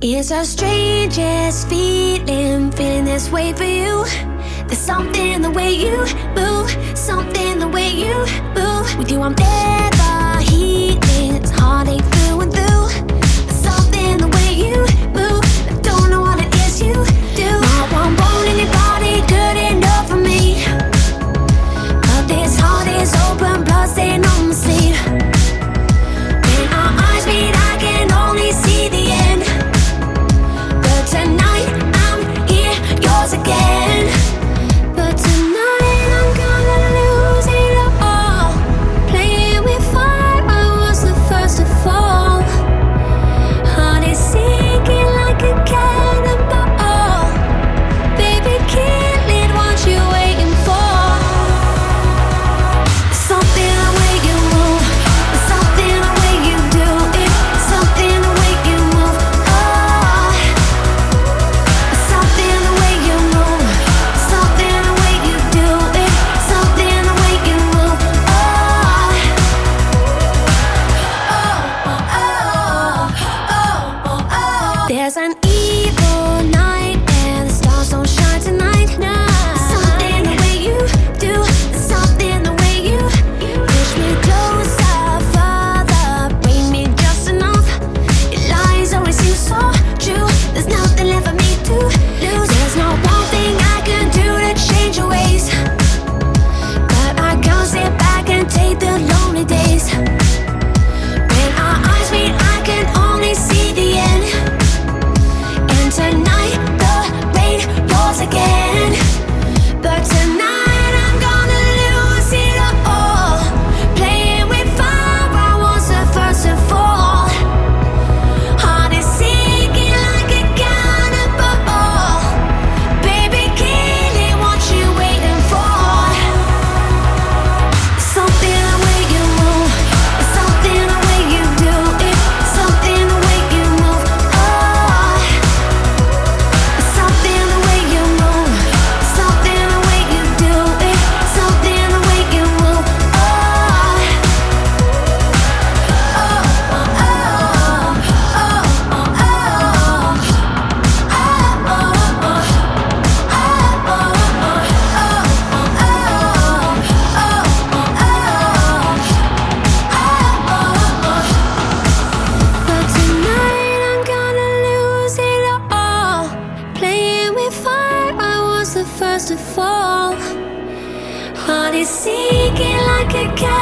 It's the strangest feeling this way for you. There's something the way you move, something the way you move. With you I'm never healing, it's heartache through and through. There's something the way you move, I don't know what it is you do. No one won't anybody good enough for me, but this heart is open, blood stain on my sleeve. When our eyes meet I can only see the end, but tonight I'm here, yours again. But tonight I'm gonna lose it all. Playing with fire, I was the first to fall. Heart is sinking like a cannonball. Baby, kill it, what you waiting for? Something the way you move, something the way you do it, something the way you move. Oh, something the way you move, something the way you do it, something the way you move. Oh, there's an evil night and the stars don't shine tonight. Something the way you do, something the way you push me closer, further, bring me just enough. Your lies always seem so true. There's nothing left for me to lose. There's no one thing I can do to change your ways, but I can't sit back and take the lonely days. When our eyes meet I can only see the end, and tonight the rain pours again. But tonight I'm gonna lose it all. Playing with fire, I was the first to fall. Heart is sinking like a cannonball. Baby, kill it, what you waiting for? Something the way you move, something the way you do it, something the way you move. Oh, something the way you move, something the way you do it, something the way you move. But tonight I'm gonna lose it all. Playing with fire, I was the first to fall. Heart is sinking like a cat.